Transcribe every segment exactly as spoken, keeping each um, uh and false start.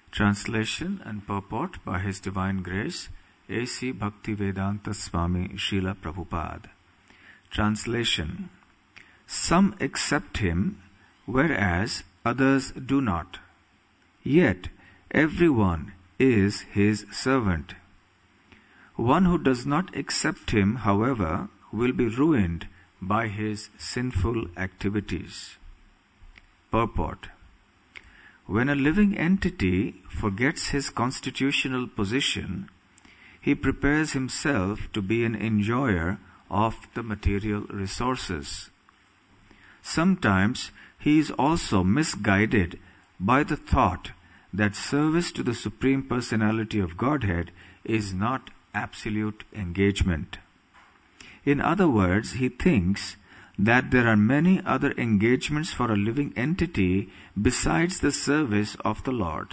Translation and purport by His Divine Grace, A C Bhaktivedanta Swami Srila Prabhupada. Translation. Some accept him, whereas others do not. Yet everyone is his servant. One who does not accept him, however, will be ruined by his sinful activities. Purport. When a living entity forgets his constitutional position, he prepares himself to be an enjoyer of the material resources. Sometimes he is also misguided by the thought that service to the Supreme Personality of Godhead is not absolute engagement. In other words, he thinks that there are many other engagements for a living entity besides the service of the Lord.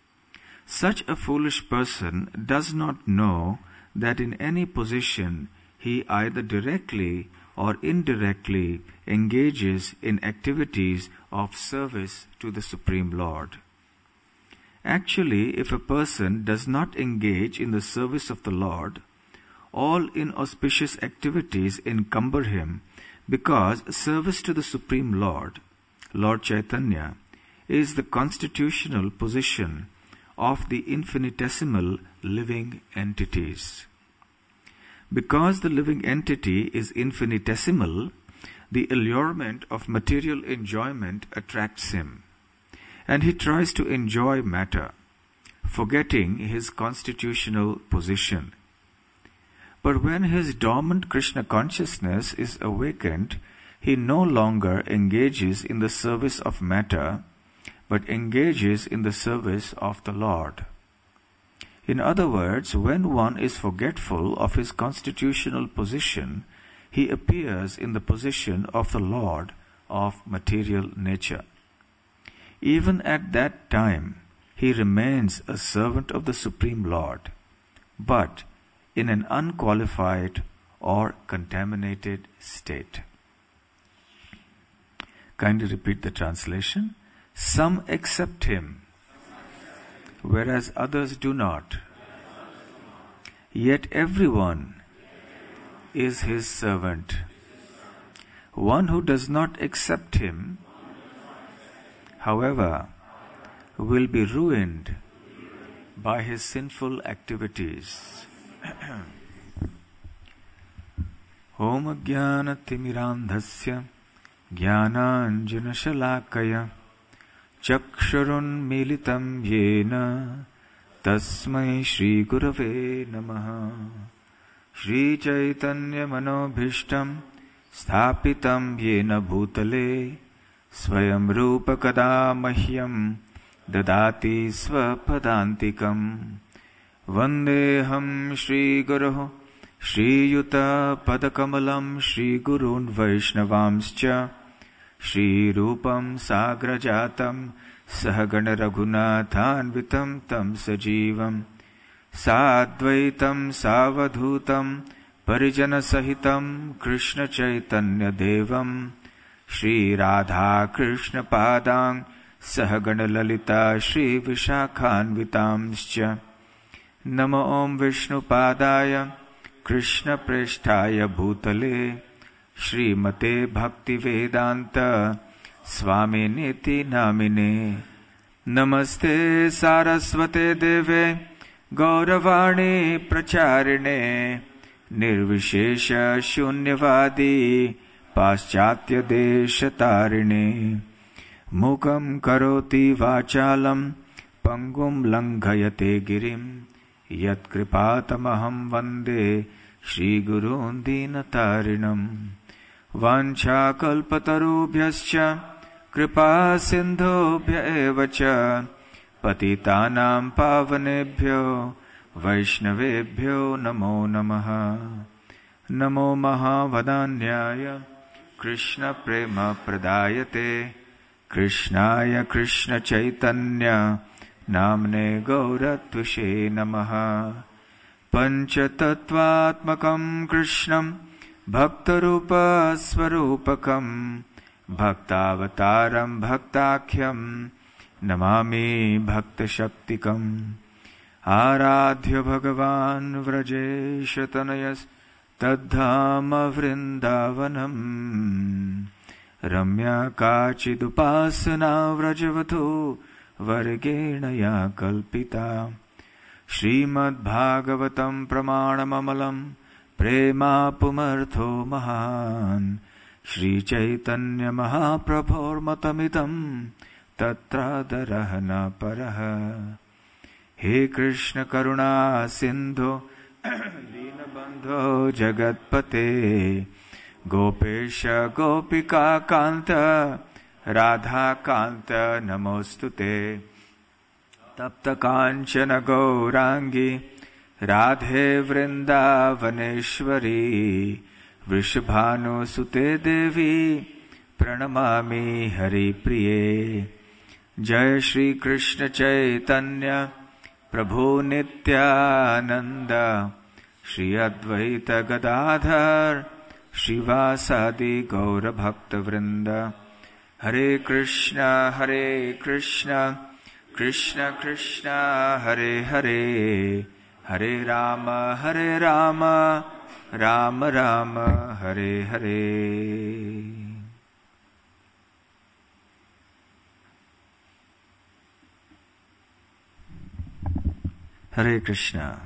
Such a foolish person does not know that in any position he either directly or indirectly engages in activities of service to the Supreme Lord. Actually, if a person does not engage in the service of the Lord, all inauspicious activities encumber him, because service to the Supreme Lord, Lord Chaitanya, is the constitutional position of the infinitesimal living entities. Because the living entity is infinitesimal, the allurement of material enjoyment attracts him, and he tries to enjoy matter, forgetting his constitutional position. But when his dormant Krishna consciousness is awakened, he no longer engages in the service of matter, but engages in the service of the Lord. In other words, when one is forgetful of his constitutional position, he appears in the position of the Lord of material nature. Even at that time, he remains a servant of the Supreme Lord, but in an unqualified or contaminated state. Kindly repeat the translation. Some accept him, whereas others do not. Yet everyone is his servant. One who does not accept him, however, will be ruined by his sinful activities. Om Jnana Timirandhasya Jnananjana Shalakaya Chakshurun Militam Yena Tasmai Shri Gurave Namaha Shri Chaitanya Manobhishtam Sthapitam Yena Bhutale Swayam Rupa Kada Mahyam Dadati Swapadantikam Vandeham Shri Guru Shri Yuta Padakamalam Shri Gurun Vaishnavamscha Shri Rupam Sagrajatam Sahagana Raghunathanvitam Tam Sajivam Sadvaitam Savadhutam Parijana Sahitam Krishna Chaitanya Devam Shri Radha Krishna Padang Sahagana Lalita Shri Vishakhanvitamscha Namo Om Vishnu Padaya Krishna Presthaya Bhutale Shri Mate Bhakti Vedanta Swami Niti Namine Namaste Saraswate Deve Gauravani Pracharine Nirvishesha Shunyavadi Paschatya Deshatarine Mukam Karoti Vachalam Pangum Langhayate Girim Yat Kripatamaham Vande Shri Gurun Dinatarinam Vancha Kalpatarubhyascha Kripa Sindhobhya Evacha Patitanam Pavanebhyo Vaishnavebhyo Namo Namaha Namo Mahavadanyaya Krishna Prema Pradayate Krishnaya Krishna Chaitanya Namne Gauratvashe Namaha Panchatattvatmakam Krishnam Bhaktarupa Swarupakam Bhaktavataram Bhaktakhyam Namami Bhakta Shaktikam. Aradhya Bhagavan Vrajesha Tanayas Tadhama Vrindavanam. Ramya Kachidupasana Vrajavatu Vargena Ya Kalpita. Srimad Bhagavatam Pramanamamalam Prema Pumartho Mahan. Shri Chaitanya Mahaprabhor Matamitam Tatra Darahana Paraha. He Krishna Karuna Sindhu Dinabandho Jagatpate Gopesha Gopika Kanta Radha Kanta Namostute. Tapta Kanchana Gaurangi Radhe Vrindavaneshwari. Vrishabhanu Sute Devi Pranamami Hari Priye. Jai Shri Krishna Chaitanya Prabhu Nityananda. Shri Advaita Gadadhar Shrivasadi Gaura Bhakta Vrinda. Hare Krishna Hare Krishna Krishna Krishna Hare Hare. Hare Rama Hare Rama Rama Rama Hare Hare. Hare Krishna.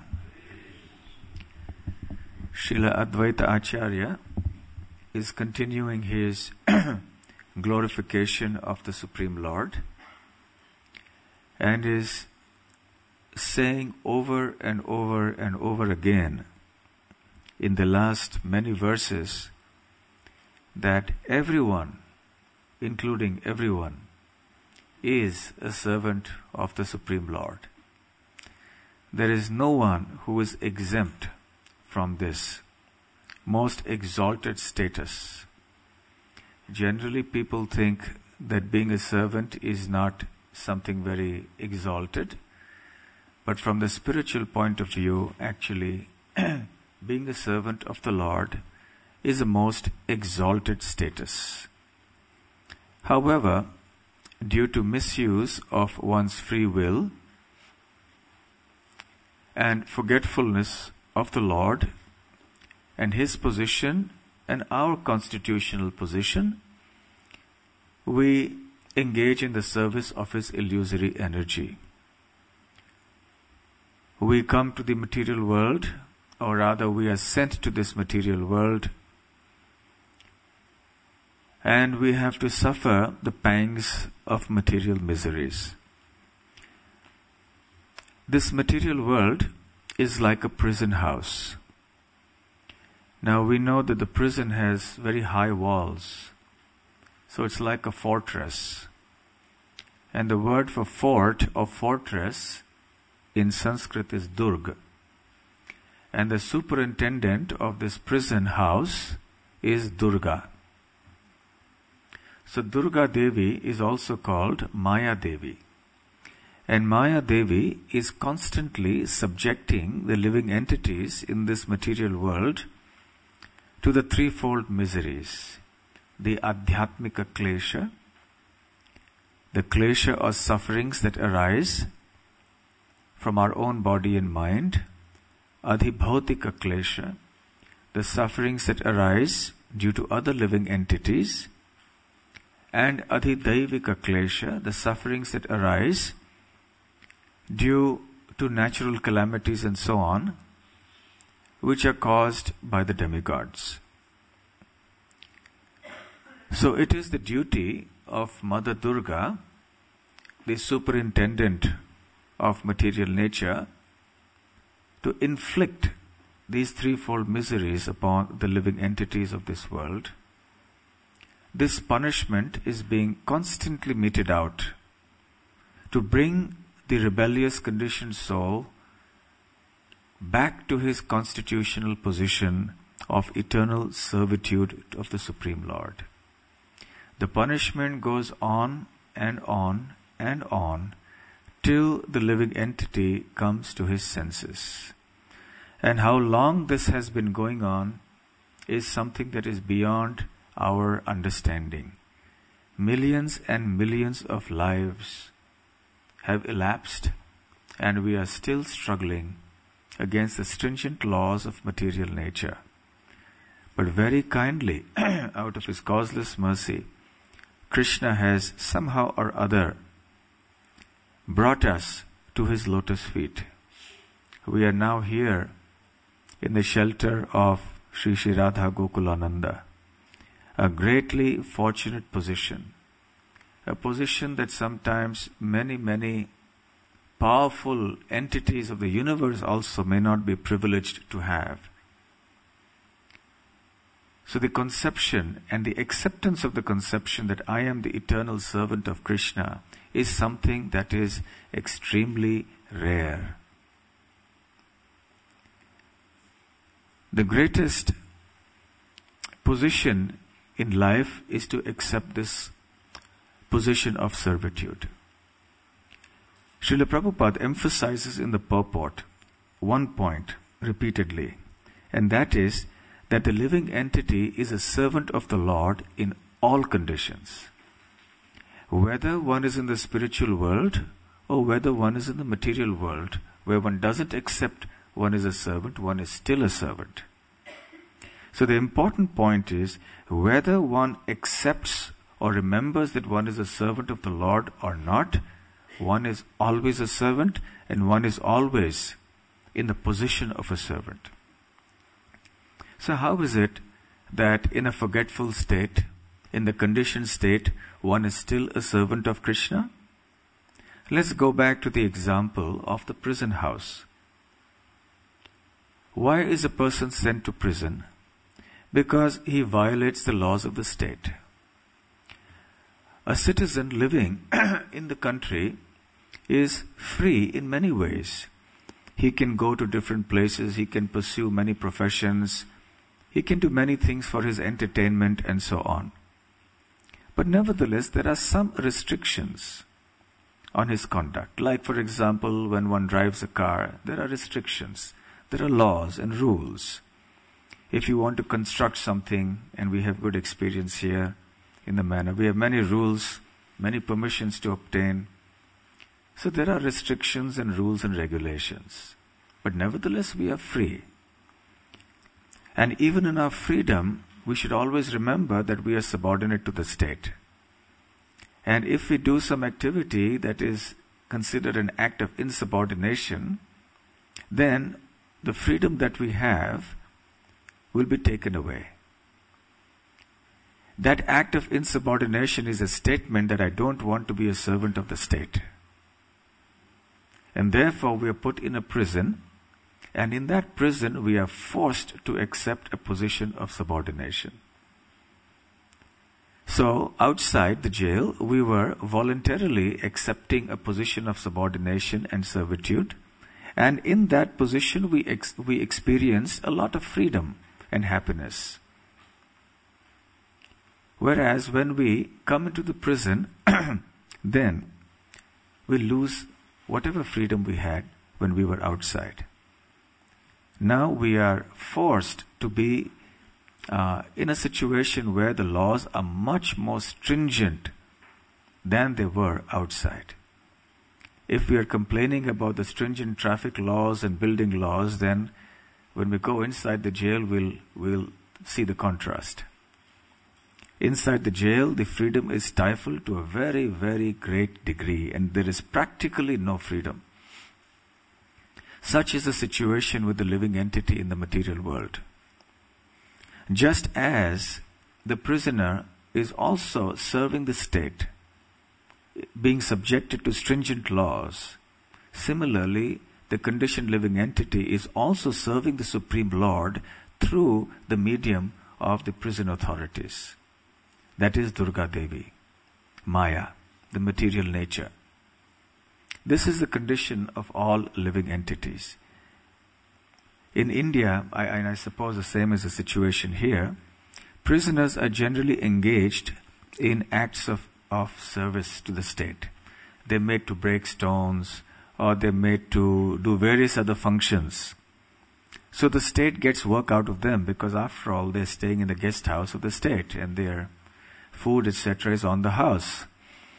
Srila Advaita Acharya is continuing his glorification of the Supreme Lord and is saying over and over and over again in the last many verses that everyone, including everyone, is a servant of the Supreme Lord. There is no one who is exempt from this most exalted status. Generally, people think that being a servant is not something very exalted, but from the spiritual point of view, actually, being a servant of the Lord is a most exalted status. However, due to misuse of one's free will and forgetfulness of the Lord and His position and our constitutional position, we engage in the service of His illusory energy. We come to the material world, or rather we are sent to this material world, and we have to suffer the pangs of material miseries. This material world is like a prison house. Now we know that the prison has very high walls, so it's like a fortress. And the word for fort or fortress in Sanskrit is Durga. And the superintendent of this prison house is Durga. So Durga Devi is also called Maya Devi. And Maya Devi is constantly subjecting the living entities in this material world to the threefold miseries. The Adhyatmika Klesha, the Klesha or sufferings that arise from our own body and mind. Adhibhautika Klesha, the sufferings that arise due to other living entities. And Adhidaivika Klesha, the sufferings that arise due to natural calamities and so on, which are caused by the demigods. So it is the duty of Mother Durga, the superintendent of material nature, to inflict these threefold miseries upon the living entities of this world. This punishment is being constantly meted out to bring the rebellious conditioned soul back to his constitutional position of eternal servitude of the Supreme Lord. The punishment goes on and on and on till the living entity comes to his senses. And how long this has been going on is something that is beyond our understanding. Millions and millions of lives have elapsed and we are still struggling against the stringent laws of material nature. But very kindly, out of His causeless mercy, Krishna has somehow or other brought us to His lotus feet. We are now here in the shelter of Sri Sri Radha Gokulananda, a greatly fortunate position, a position that sometimes many, many powerful entities of the universe also may not be privileged to have. So the conception and the acceptance of the conception that I am the eternal servant of Krishna is something that is extremely rare. The greatest position in life is to accept this position of servitude. Srila Prabhupada emphasizes in the purport one point repeatedly, and that is that the living entity is a servant of the Lord in all conditions. Whether one is in the spiritual world or whether one is in the material world, where one doesn't accept one is a servant, one is still a servant. So the important point is whether one accepts or remembers that one is a servant of the Lord or not, one is always a servant and one is always in the position of a servant. So how is it that in a forgetful state, in the conditioned state, one is still a servant of Krishna? Let's go back to the example of the prison house. Why is a person sent to prison? Because he violates the laws of the state. A citizen living in the country is free in many ways. He can go to different places, he can pursue many professions, he can do many things for his entertainment and so on. But nevertheless, there are some restrictions on his conduct. Like, for example, when one drives a car, there are restrictions. There are laws and rules. If you want to construct something, and we have good experience here in the manor, we have many rules, many permissions to obtain. So there are restrictions and rules and regulations. But nevertheless, we are free. And even in our freedom, we should always remember that we are subordinate to the state. And if we do some activity that is considered an act of insubordination, then the freedom that we have will be taken away. That act of insubordination is a statement that I don't want to be a servant of the state. And therefore we are put in a prison, and in that prison we are forced to accept a position of subordination. So outside the jail we were voluntarily accepting a position of subordination and servitude, and in that position we ex- we experienced a lot of freedom and happiness. Whereas when we come into the prison, then we lose whatever freedom we had when we were outside. Now we are forced to be uh, in a situation where the laws are much more stringent than they were outside. If we are complaining about the stringent traffic laws and building laws, then when we go inside the jail, we'll, we'll see the contrast. Inside the jail, the freedom is stifled to a very, very great degree, and there is practically no freedom. Such is the situation with the living entity in the material world. Just as the prisoner is also serving the state, being subjected to stringent laws, similarly, the conditioned living entity is also serving the Supreme Lord through the medium of the prison authorities. That is Durga Devi, Maya, the material nature. This is the condition of all living entities. In India, I, and I suppose the same is the situation here, prisoners are generally engaged in acts of, of service to the state. They're made to break stones, or they're made to do various other functions. So the state gets work out of them, because after all, they're staying in the guest house of the state, and their food, et cetera is on the house.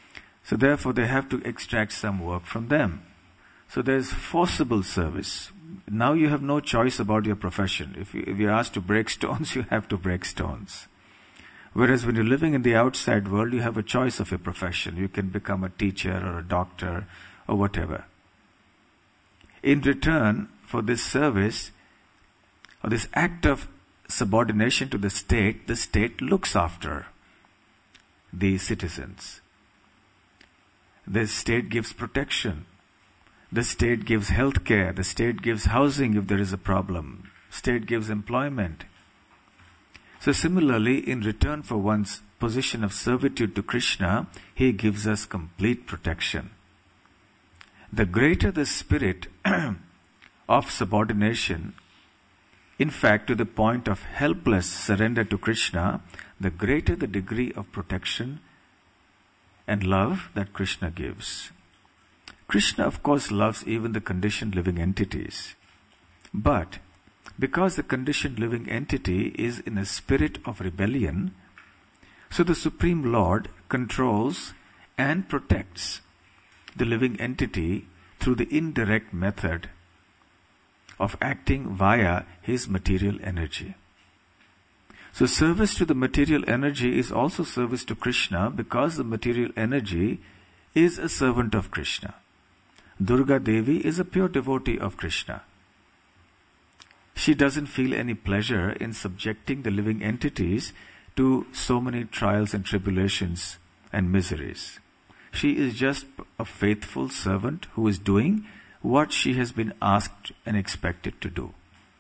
So therefore they have to extract some work from them. So there is forcible service. Now you have no choice about your profession. If, you, if you're asked to break stones, you have to break stones. Whereas when you're living in the outside world, you have a choice of your profession. You can become a teacher or a doctor or whatever. In return for this service, or this act of subordination to the state, the state looks after the citizens. The state gives protection. The state gives health care. The state gives housing if there is a problem. State gives employment. So similarly, in return for one's position of servitude to Krishna, he gives us complete protection. The greater the spirit of subordination, in fact to the point of helpless surrender to Krishna, the greater the degree of protection and love that Krishna gives. Krishna, of course, loves even the conditioned living entities. But because the conditioned living entity is in a spirit of rebellion, so the Supreme Lord controls and protects the living entity through the indirect method of acting via his material energy. So service to the material energy is also service to Krishna, because the material energy is a servant of Krishna. Durga Devi is a pure devotee of Krishna. She doesn't feel any pleasure in subjecting the living entities to so many trials and tribulations and miseries. She is just a faithful servant who is doing what she has been asked and expected to do.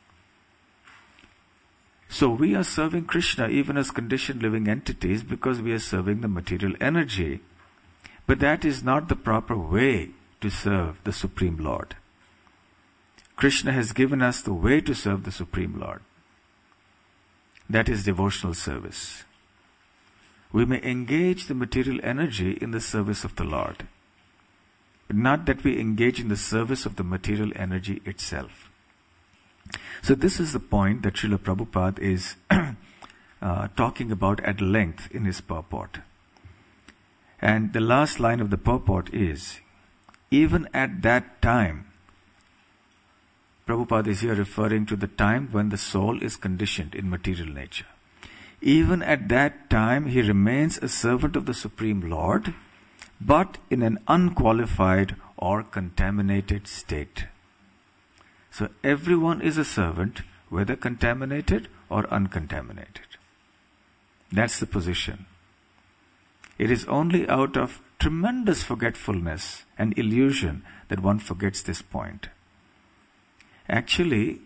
So we are serving Krishna even as conditioned living entities because we are serving the material energy. But that is not the proper way to serve the Supreme Lord. Krishna has given us the way to serve the Supreme Lord. That is devotional service. We may engage the material energy in the service of the Lord, but not that we engage in the service of the material energy itself. So this is the point that Srila Prabhupada is uh, talking about at length in his purport. And the last line of the purport is, even at that time, Prabhupada is here referring to the time when the soul is conditioned in material nature. Even at that time, he remains a servant of the Supreme Lord, but in an unqualified or contaminated state. So everyone is a servant, whether contaminated or uncontaminated. That's the position. It is only out of tremendous forgetfulness and illusion that one forgets this point. Actually,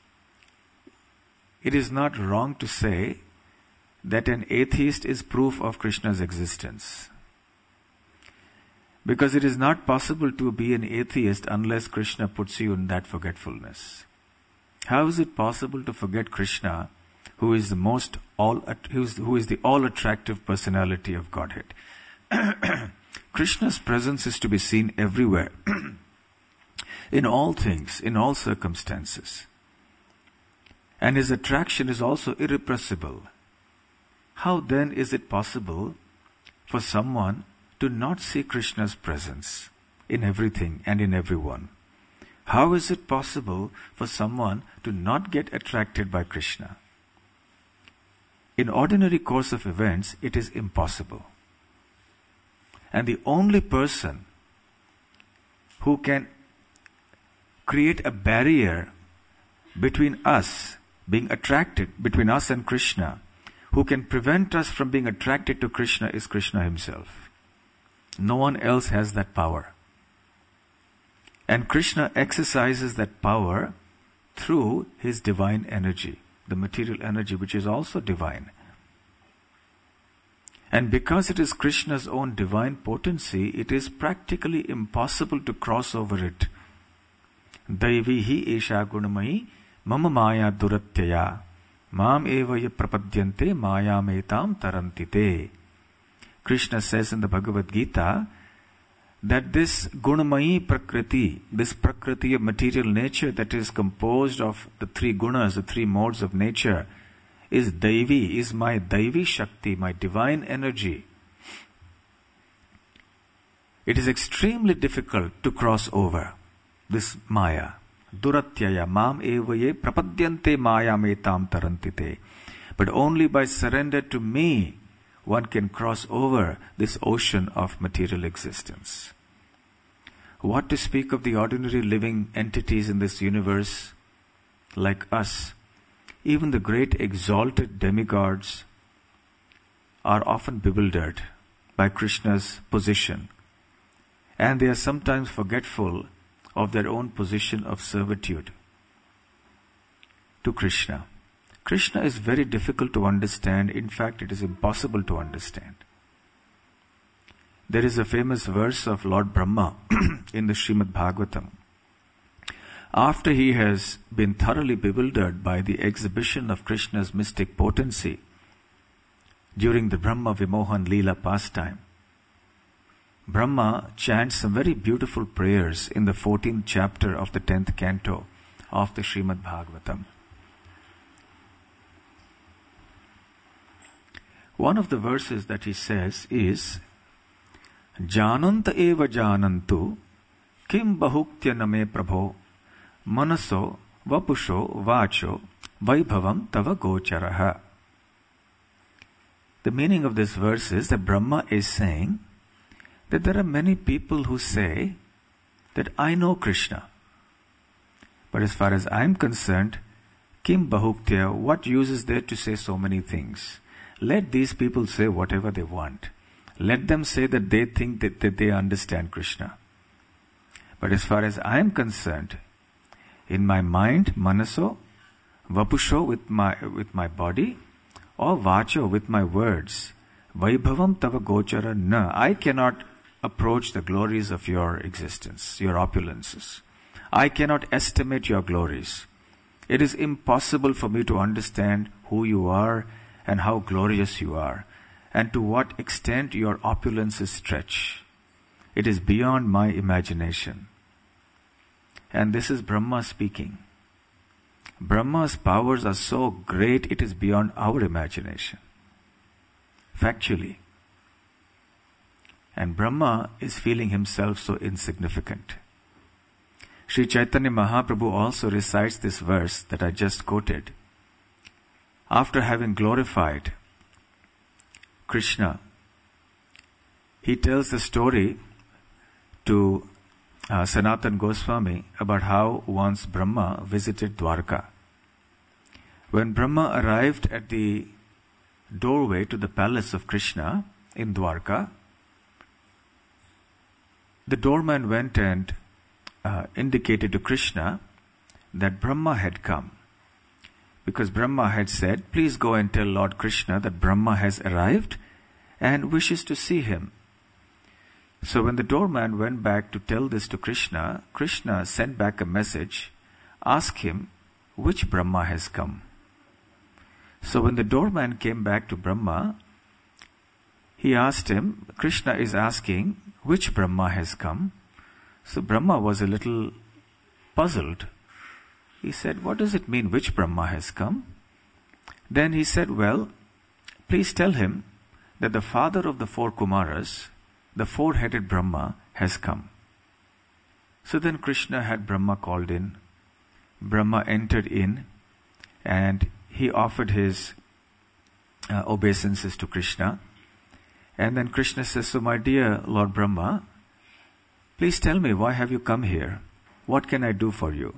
it is not wrong to say that an atheist is proof of Krishna's existence. Because it is not possible to be an atheist unless Krishna puts you in that forgetfulness. How is it possible to forget Krishna, who is the most all, who is, who is the all-attractive personality of Godhead? Krishna's presence is to be seen everywhere. In all things, in all circumstances. And his attraction is also irrepressible. How then is it possible for someone to not see Krishna's presence in everything and in everyone? How is it possible for someone to not get attracted by Krishna? In ordinary course of events, it is impossible. And the only person who can create a barrier between us being attracted, between us and Krishna, who can prevent us from being attracted to Krishna is Krishna himself. No one else has that power. And Krishna exercises that power through his divine energy, the material energy which is also divine. And because it is Krishna's own divine potency, it is practically impossible to cross over it. Daivihi esha gunamayi mama maya duratyaya mam evaya prapadyante maya metam tarantite. Krishna says in the Bhagavad Gita that this gunamayi prakriti, this prakriti of material nature that is composed of the three gunas, the three modes of nature, is Daivi, is my Daivi Shakti, my divine energy. it is extremely difficult to cross over this Maya. Duratyaya mam evaye prapadyante maya metam tarantite. But only by surrender to me one can cross over this ocean of material existence. What to speak of the ordinary living entities in this universe like us? Even the great exalted demigods are often bewildered by Krishna's position, and they are sometimes forgetful of their own position of servitude to Krishna. Krishna is very difficult to understand. In fact, it is impossible to understand. There is a famous verse of Lord Brahma in the Srimad Bhagavatam. After he has been thoroughly bewildered by the exhibition of Krishna's mystic potency during the Brahma Vimohan Leela pastime, Brahma chants some very beautiful prayers in the fourteenth chapter of the tenth canto of the Srimad Bhagavatam. One of the verses that he says is, Jananta eva janantu kim bahuktya name prabho manaso vapusho vacho vaibhavam tava gocharaha. The meaning of this verse is that Brahma is saying that there are many people who say that I know Krishna. But as far as I'm concerned, kim bahuktya, what use is there to say so many things? Let these people say whatever they want. Let them say that they think that, that they understand Krishna. But as far as I am concerned, in my mind, manaso, vapusho with my with my body, or vacho with my words, vaibhavam tava gochara na, I cannot approach the glories of your existence, your opulences. I cannot estimate your glories. It is impossible for me to understand who you are and how glorious you are, and to what extent your opulences stretch. It is beyond my imagination. And this is Brahma speaking. Brahma's powers are so great, it is beyond our imagination. Factually. And Brahma is feeling himself so insignificant. Sri Chaitanya Mahaprabhu also recites this verse that I just quoted. After having glorified Krishna, he tells the story to uh, Sanatan Goswami about how once Brahma visited Dwarka. When Brahma arrived at the doorway to the palace of Krishna in Dwarka, the doorman went and uh, indicated to Krishna that Brahma had come. Because Brahma had said, please go and tell Lord Krishna that Brahma has arrived and wishes to see him. So when the doorman went back to tell this to Krishna, Krishna sent back a message, ask him which Brahma has come. So when the doorman came back to Brahma, he asked him, Krishna is asking which Brahma has come. So Brahma was a little puzzled. He said, what does it mean, which Brahma has come? Then he said, well, please tell him that the father of the four Kumaras, the four-headed Brahma, has come. So then Krishna had Brahma called in. Brahma entered in and he offered his uh, obeisances to Krishna. And then Krishna says, so my dear Lord Brahma, please tell me, why have you come here? What can I do for you?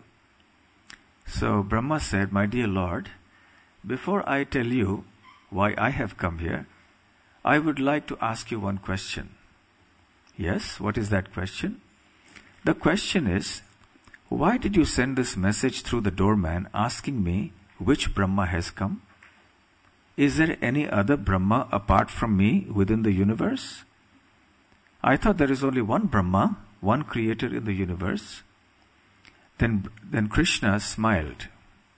So Brahma said, my dear Lord, before I tell you why I have come here, I would like to ask you one question. Yes, what is that question? The question is, why did you send this message through the doorman asking me which Brahma has come? Is there any other Brahma apart from me within the universe? I thought there is only one Brahma, one creator in the universe. Then, then Krishna smiled.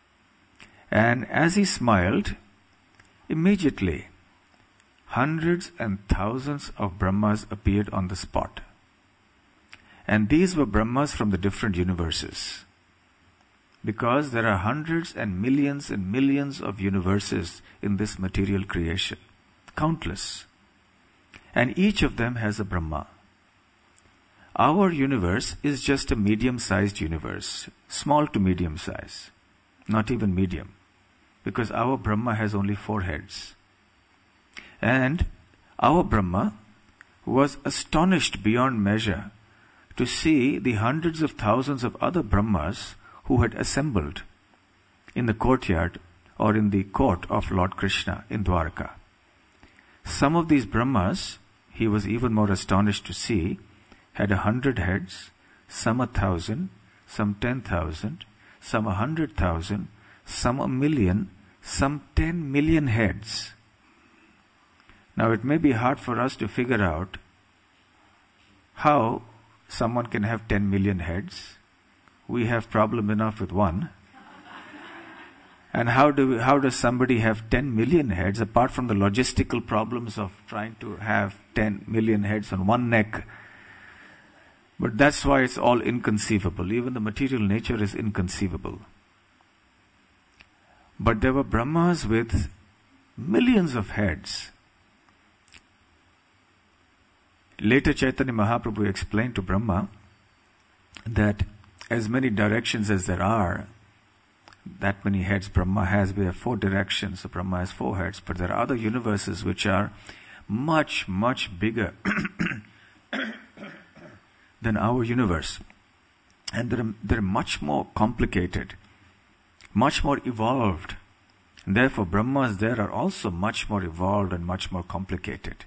And as he smiled, immediately hundreds and thousands of Brahmas appeared on the spot. And these were Brahmas from the different universes. Because there are hundreds and millions and millions of universes in this material creation. Countless. And each of them has a Brahma. our universe is just a medium-sized universe, small to medium size, not even medium, because our Brahma has only four heads. And our Brahma was astonished beyond measure to see the hundreds of thousands of other Brahmas who had assembled in the courtyard or in the court of Lord Krishna in Dwarka. Some of these Brahmas, he was even more astonished to see, had a hundred heads, some a thousand, some ten thousand, some a hundred thousand, some a million, some ten million heads. Now it may be hard for us to figure out how someone can have ten million heads. We have problem enough with one. And how do we, how does somebody have ten million heads, apart from the logistical problems of trying to have ten million heads on one neck? But that's why it's all inconceivable. Even the material nature is inconceivable. But there were Brahmas with millions of heads. Later Chaitanya Mahaprabhu explained to Brahma that as many directions as there are, that many heads Brahma has. We have four directions, so Brahma has four heads, but there are other universes which are much, much bigger than our universe. And they're, they're much more complicated, much more evolved. And therefore Brahmas there are also much more evolved and much more complicated.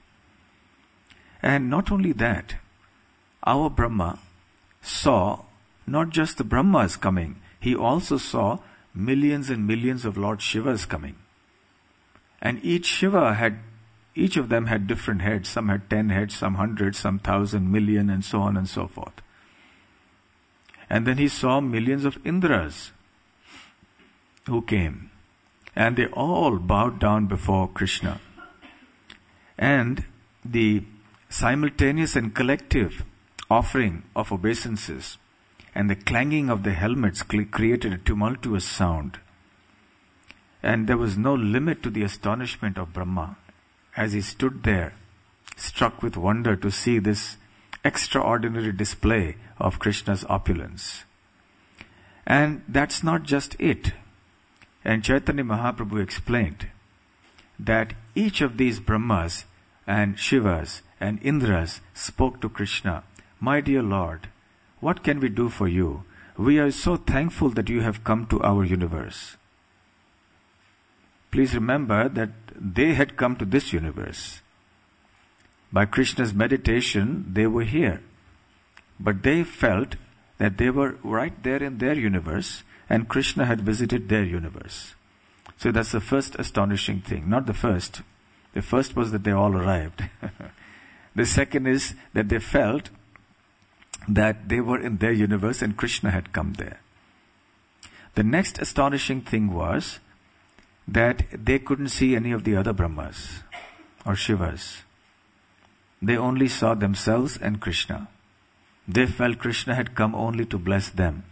And not only that, our Brahma saw not just the Brahmas coming, he also saw millions and millions of Lord Shivas coming. And each Shiva had, each of them had different heads. Some had ten heads, some hundred, some thousand, million, and so on and so forth. And then he saw millions of Indras who came. And they all bowed down before Krishna. And the simultaneous and collective offering of obeisances and the clanging of the helmets created a tumultuous sound. And there was no limit to the astonishment of Brahma as he stood there, struck with wonder to see this extraordinary display of Krishna's opulence. And that's not just it. And Chaitanya Mahaprabhu explained that each of these Brahmas and Shivas and Indras spoke to Krishna, "My dear Lord, what can we do for you? We are so thankful that you have come to our universe." Please remember that they had come to this universe. By Krishna's meditation, they were here. But they felt that they were right there in their universe and Krishna had visited their universe. So that's the first astonishing thing. Not the first. The first was that they all arrived. The second is that they felt that they were in their universe and Krishna had come there. The next astonishing thing was that they couldn't see any of the other Brahmas or Shivas. They only saw themselves and Krishna. They felt Krishna had come only to bless them.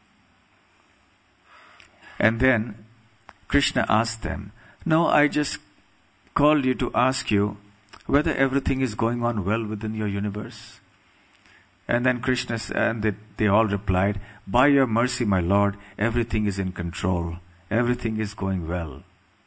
And then Krishna asked them, "No, I just called you to ask you whether everything is going on well within your universe." And then Krishna and they, they all replied, "By your mercy, my Lord, everything is in control. Everything is going well."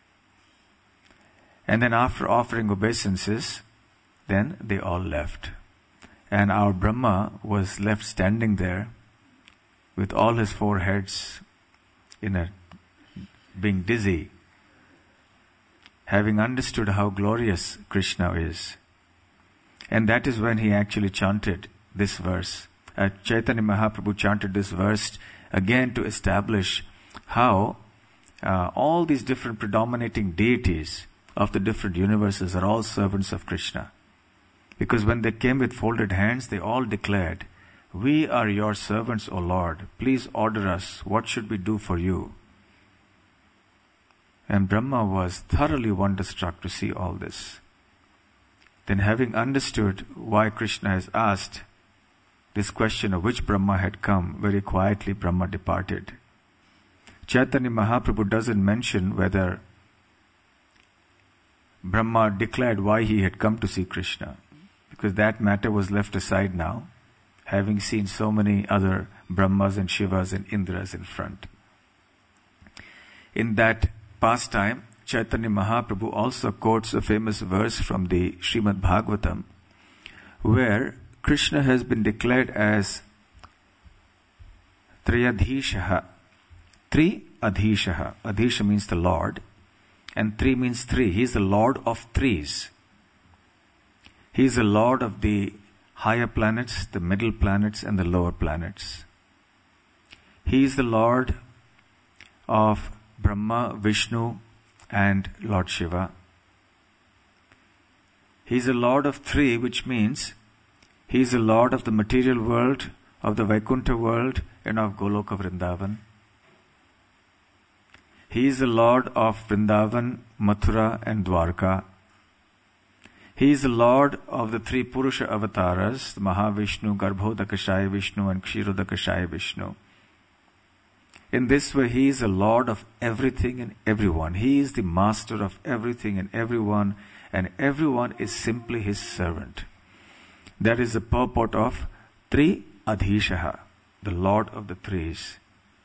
And then after offering obeisances, then they all left. And our Brahma was left standing there with all his four heads in a, being dizzy, having understood how glorious Krishna is. And that is when he actually chanted this verse. Uh, Chaitanya Mahaprabhu chanted this verse again to establish how uh, all these different predominating deities of the different universes are all servants of Krishna. Because when they came with folded hands, they all declared, "We are your servants, O Lord. Please order us. What should we do for you?" And Brahma was thoroughly wonderstruck to see all this. Then having understood why Krishna has asked this question of which Brahma had come, very quietly Brahma departed. Chaitanya Mahaprabhu doesn't mention whether Brahma declared why he had come to see Krishna, because that matter was left aside now. having seen so many other Brahmas and Shivas and Indras in front. In that pastime, Chaitanya Mahaprabhu also quotes a famous verse from the Srimad Bhagavatam, where Krishna has been declared as Triyadhishaha. Tri Adhishaha. Adhisha means the Lord, and Tri means three. He is the Lord of threes. He is the Lord of the higher planets, the middle planets, and the lower planets. He is the Lord of Brahma, Vishnu, and Lord Shiva. He is the Lord of three, which means He is the Lord of the material world, of the Vaikuntha world, and of Goloka Vrindavan. He is the Lord of Vrindavan, Mathura, and Dwarka. He is the Lord of the three Purusha avatars, the Mahavishnu, Garbhodakashaya Vishnu, and Kshirodakashaya Vishnu. In this way, He is the Lord of everything and everyone. He is the master of everything and everyone, and everyone is simply His servant. That is the purport of Tri Adhishaha, the Lord of the threes.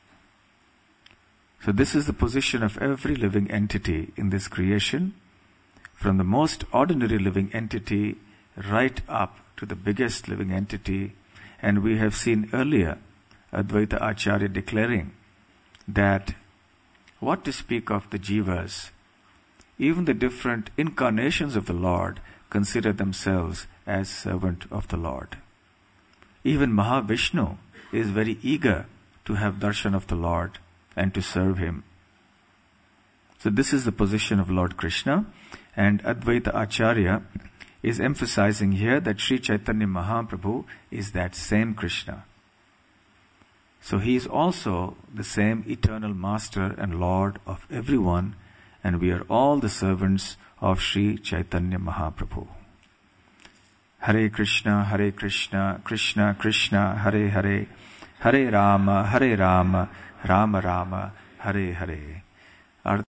So this is the position of every living entity in this creation, from the most ordinary living entity right up to the biggest living entity. And we have seen earlier Advaita Acharya declaring that what to speak of the jivas, even the different incarnations of the Lord consider themselves as servant of the Lord. Even Mahavishnu is very eager to have darshan of the Lord and to serve Him. So this is the position of Lord Krishna, and Advaita Acharya is emphasizing here that Sri Chaitanya Mahaprabhu is that same Krishna. So He is also the same eternal Master and Lord of everyone, and we are all the servants of Sri Chaitanya Mahaprabhu. Hare Krishna, Hare Krishna, Krishna Krishna, Hare Hare, Hare Rama, Hare Rama, Rama Rama, Hare Hare.